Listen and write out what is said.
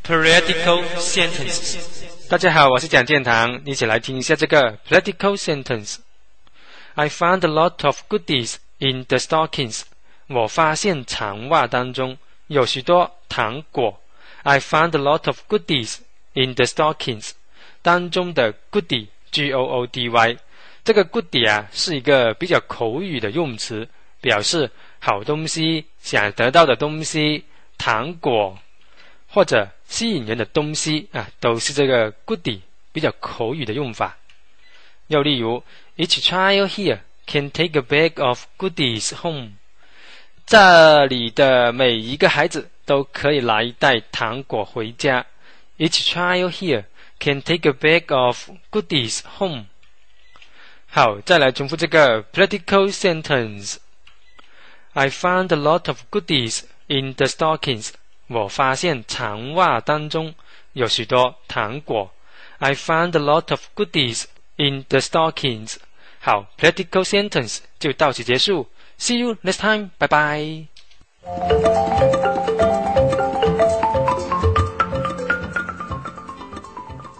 Political sentences。大家好，我是蒋建堂，一起来听一下这个 political sentence。I found a lot of goodies in the stockings。我发现长袜当中有许多糖果。I found a lot of goodies in the stockings。当中的 goodie G-O-O-D-Y， 这个 goodie 啊是一个比较口语的用词，表示好东西、想得到的东西、糖果或者吸引人的东西啊，都是这个 goodie 比较口语的用法。又例如 Each child here can take a bag of goodies home。 这里的每一个孩子都可以拿一袋糖果回家。 Each child here can take a bag of goodies home。 好，再来重复这个 political sentence。 I found a lot of goodies in the stockings。 我发现长袜当中有许多糖果。 I found a lot of goodies in the stockings。 好， political sentence 就到此结束。See you next time， 拜拜。